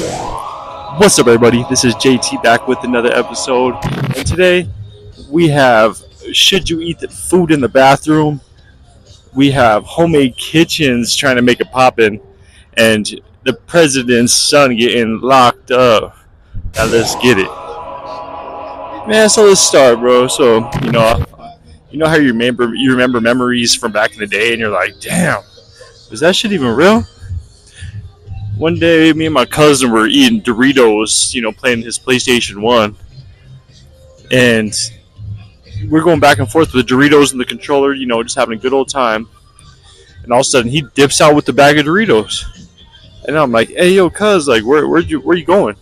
What's up, everybody? This is JT back with another episode, and today we have should you eat the food in the bathroom? We have homemade kitchens trying to make it poppin', and the president's son getting locked up. Now let's get it, man. So let's start, bro. So you know how you remember memories from back in the day, and you're like, damn, was that shit even real? One day, me and my cousin were eating Doritos, playing his PlayStation 1. And we're going back and forth with the Doritos and the controller, just having a good old time. And all of a sudden, he dips out with the bag of Doritos. And I'm like, hey, yo, cuz, like, where you going?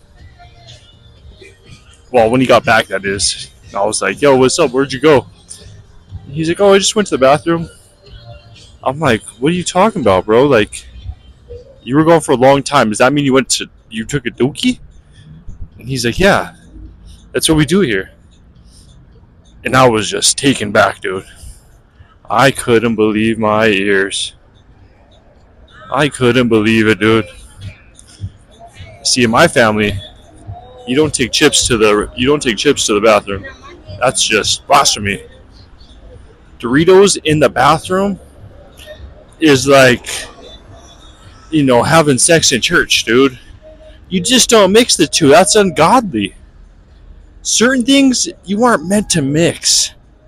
Well, when he got back, that is. And I was like, yo, what's up? Where'd you go? And he's like, oh, I just went to the bathroom. I'm like, what are you talking about, bro? Like, you were gone for a long time. Does that mean you took a dookie? And he's like, yeah, that's what we do here. And I was just taken back, dude. I couldn't believe my ears. I couldn't believe it, dude. See, in my family, you don't take chips to the bathroom. That's just blasphemy. Doritos in the bathroom is like, having sex in church, dude. You just don't mix the two. That's ungodly. Certain things you aren't meant to mix.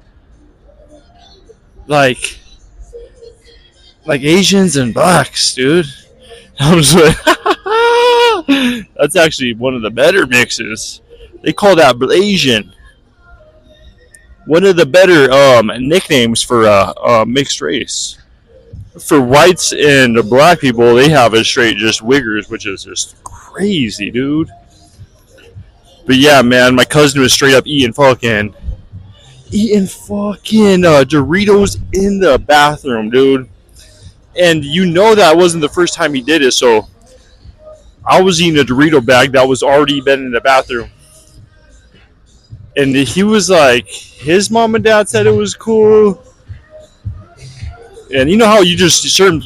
Like Asians and blacks, dude. I was like, that's actually one of the better mixes. They call that Blasian. One of the better nicknames for mixed race. For whites and black people, they have a straight just wiggers, which is just crazy, dude. But yeah, man, my cousin was straight up eating fucking Doritos in the bathroom, dude. And that wasn't the first time he did it, so I was eating a Dorito bag that was already been in the bathroom. And he was like, his mom and dad said it was cool. And you know how you go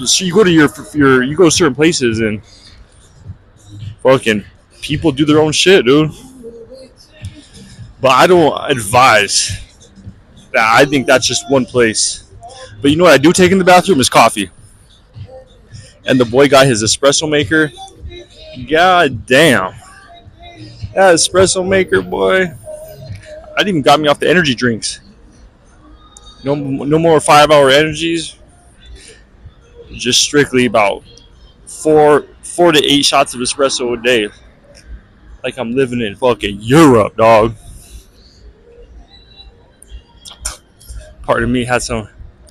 to certain places and fucking people do their own shit, dude. But I don't advise that. I think that's just one place. But you know what I do take in the bathroom is coffee. And the boy got his espresso maker. God damn. That espresso maker, boy. That even got me off the energy drinks. No more 5-hour energies. Just strictly about 4 to 8 shots of espresso a day. Like I'm living in fucking Europe, dog. Part of me had some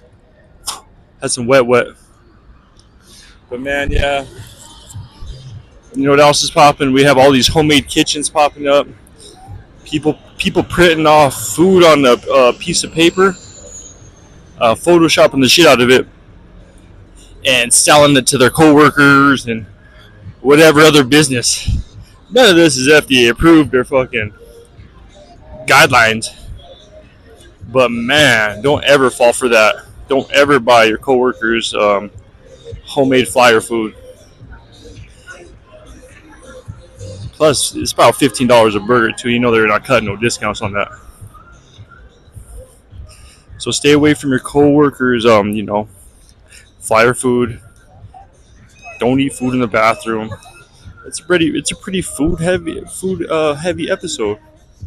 wet. But man, yeah. You know what else is popping? We have all these homemade kitchens popping up. People printing off food on a piece of paper, photoshopping the shit out of it, and selling it to their coworkers and whatever other business. None of this is FDA approved or fucking guidelines. But man, don't ever fall for that. Don't ever buy your coworkers homemade flyer food. Plus, it's about $15 a burger too. They're not cutting no discounts on that. So stay away from your coworkers. Flyer food. Don't eat food in the bathroom. It's a pretty food heavy episode.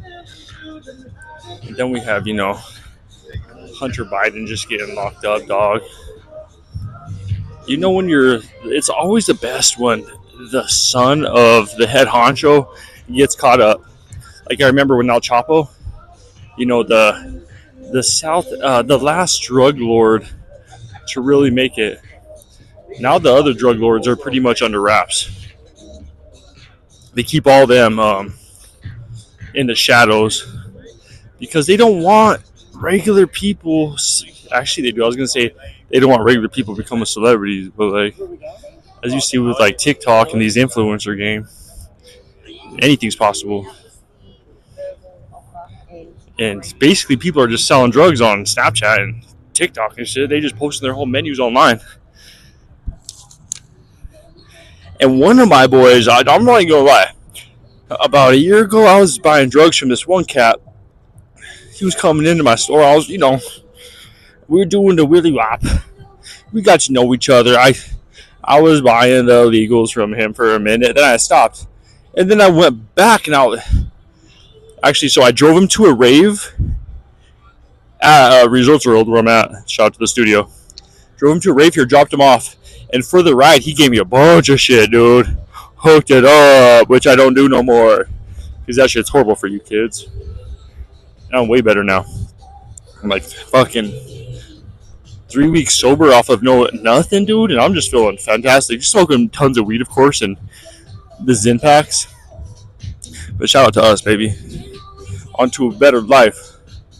And then we have Hunter Biden just getting locked up, dog. It's always the best when the son of the head honcho gets caught up. Like I remember when El Chapo, the last drug lord to really make it. Now the other drug lords are pretty much under wraps. They keep all them in the shadows because they don't want regular people. Actually, they do. I was gonna say they don't want regular people to become a celebrity, but like as you see with like TikTok and these influencer game, anything's possible. And basically, people are just selling drugs on Snapchat and TikTok and shit. They just posting their whole menus online. And one of my boys, I'm not even gonna lie, about a year ago, I was buying drugs from this one cat. He was coming into my store. We were doing the Willy Wop. We got to know each other. I was buying the illegals from him for a minute. Then I stopped. And then I went back and so I drove him to a rave at Resorts World where I'm at. Shout out to the studio. Drove him to a rave here, dropped him off. And for the ride, he gave me a bunch of shit, dude. Hooked it up, which I don't do no more. Because that shit's horrible for you kids. I'm way better now. I'm like fucking 3 weeks sober off of nothing, dude, and I'm just feeling fantastic. Just smoking tons of weed, of course, and the Zen packs. But shout out to us, baby. On to a better life.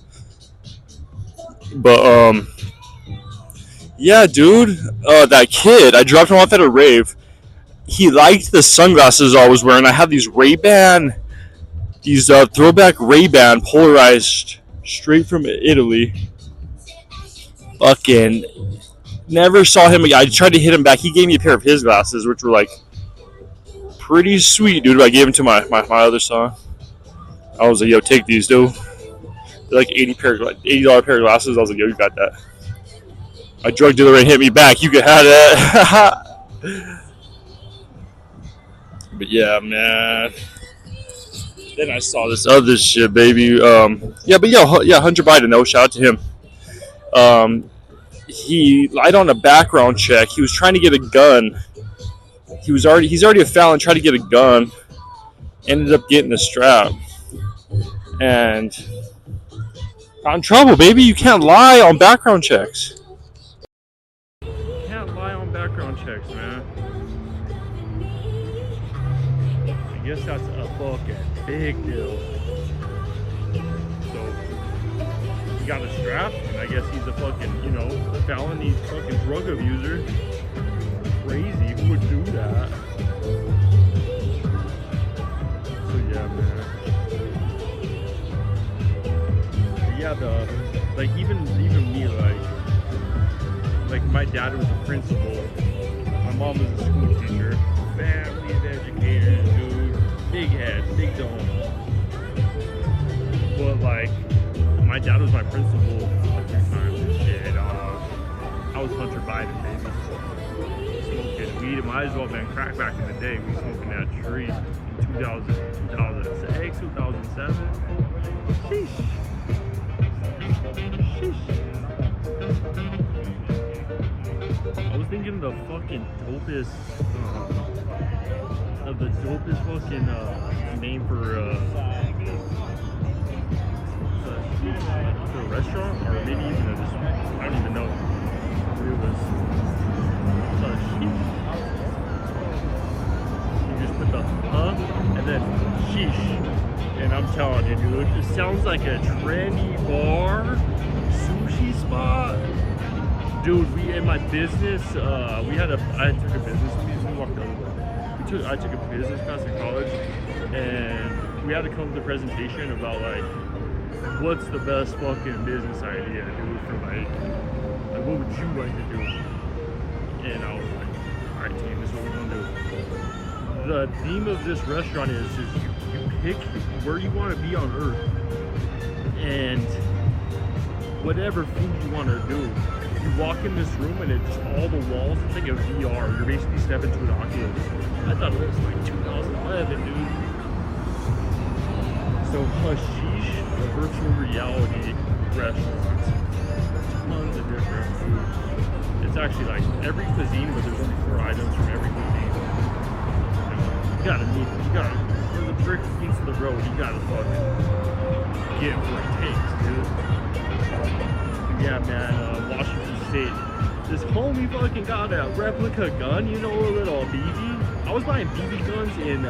But yeah, dude, that kid, I dropped him off at a rave. He liked the sunglasses I was wearing. I had these Ray-Ban, these throwback Ray-Ban polarized straight from Italy. Fucking never saw him again. I tried to hit him back. He gave me a pair of his glasses, which were like pretty sweet, dude. I gave them to my other son. I was like, yo, take these, dude. They're like $80 pair of glasses. I was like, yo, you got that. My drug dealer ain't hit me back. You can have that. But yeah, man. Then I saw this other shit, baby. Hunter Biden, though. Shout out to him. He lied on a background check. He was trying to get a gun. He's already a felon, tried to get a gun. Ended up getting a strap. And got in trouble, baby. You can't lie on background checks. You can't lie on background checks, man. I guess that's a fucking big deal. He got a strap, and I guess he's a fucking, felon. He's a fucking drug abuser. Crazy, who would do that? So yeah, man. But yeah, even me, like my dad was a principal, my mom was a school teacher, family of educators, dude, big head, big dome. But my dad was my principal at 3 times and shit. I was Hunter Biden, baby. Smoking weed. Might as well been crack back in the day. We smoking that tree in 2006, 2007. Sheesh. I was thinking the fucking dopest, fucking name for a restaurant, or maybe even I don't even know. It was you just put the and then sheesh, and I'm telling you, dude, it sounds like a trendy bar, sushi spot. Dude, we in my business, I took a business class. We walked over. I took a business class in college, and we had to come up with a presentation about what's the best fucking business idea, dude, for what would you like to do? And I was like, alright team, this is what we're gonna do. The theme of this restaurant is you pick where you want to be on Earth, and whatever food you want to do, you walk in this room and it's all the walls, it's like a VR, you're basically stepping to an Oculus. I thought it was 2011, dude. So Hashish, a virtual reality restaurant. Tons of different food. It's actually every cuisine, but there's only 4 items from every cuisine. For the brick piece of the road, you gotta fucking get what it takes, dude. Yeah, man, Washington State. This homie fucking got a replica gun, a little BB. I was buying BB guns in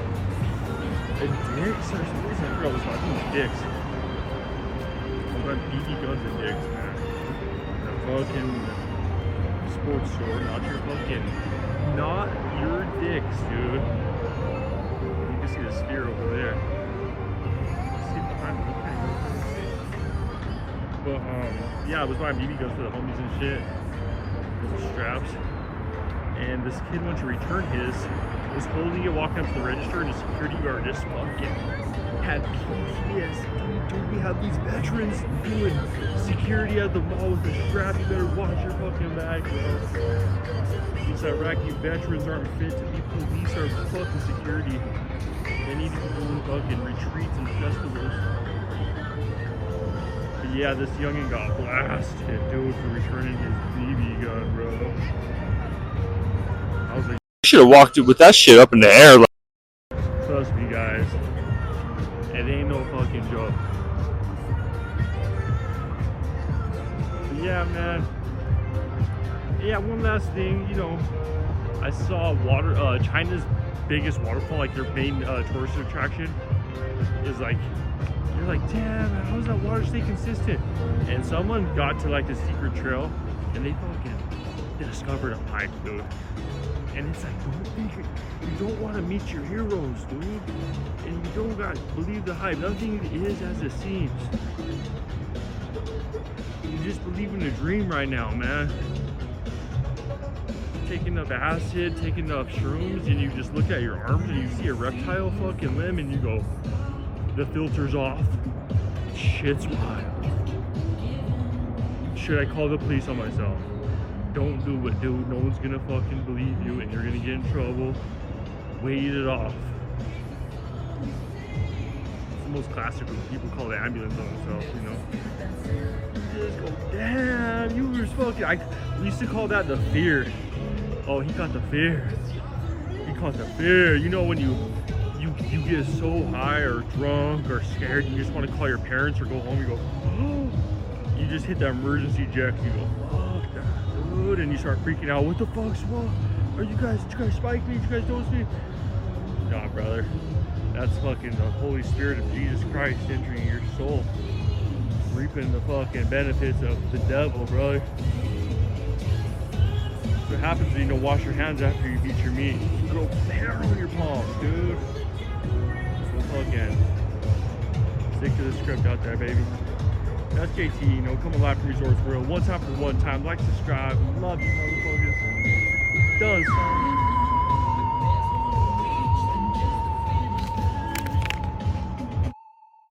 Dick's or something. I forgot what it was called. I think it was Dick's. I was buying BB guns in Dick's, man. The fucking sports store, not your Dick's, dude. You can see the sphere over there. See behind me. But yeah, I was buying BB guns for the homies and shit. With the straps. and this kid went to return his, was holding it, walking up to the register, and the security guard just fucking had PTSD. Dude, we have these veterans doing security at the mall with a strap. You better watch your fucking back, bro. These Iraqi veterans aren't fit to be police or fucking security. They need to be doing fucking retreats and festivals. But yeah, this youngin got blasted, dude, for returning his BB gun, bro. I was like, you should have walked it with that shit up in the air. Like, trust me, guys. It ain't no fucking joke. But yeah, man. Yeah, one last thing, you know, I saw China's biggest waterfall, like their main tourist attraction, is like, you're like, damn, how does that water stay consistent? And someone got to like the secret trail, and they discovered a pipe, dude. And it's like, you don't want to meet your heroes, dude. And you don't got to believe the hype. Nothing is as it seems. You just believe in a dream right now, man. Taking enough acid, taking enough shrooms, and you just look at your arms and you see a reptile fucking limb and you go, the filter's off. Shit's wild. Should I call the police on myself? Don't do it, dude. No one's gonna fucking believe you and you're gonna get in trouble. Wait it off. It's the most classic when people call the ambulance on themselves, you know? You just go, damn, you were fucking. We used to call that the fear. Oh, he got the fear. He caught the fear. You know when you get so high or drunk or scared, you just want to call your parents or go home. You go, oh. You just hit that emergency jack. You go, fuck that, dude, and you start freaking out. What the fuck's wrong? Did you guys spike me? Did you guys dose me? Nah, brother. That's fucking the Holy Spirit of Jesus Christ entering your soul, reaping the fucking benefits of the devil, brother. What happens when you don't wash your hands after you beat your meat? Little hair on your palms, dude. So fucking stick to the script out there, baby. That's JT, you know, come alive from Resorts World. One time for one time. Like, subscribe. Love you, motherfuckers. Done, son.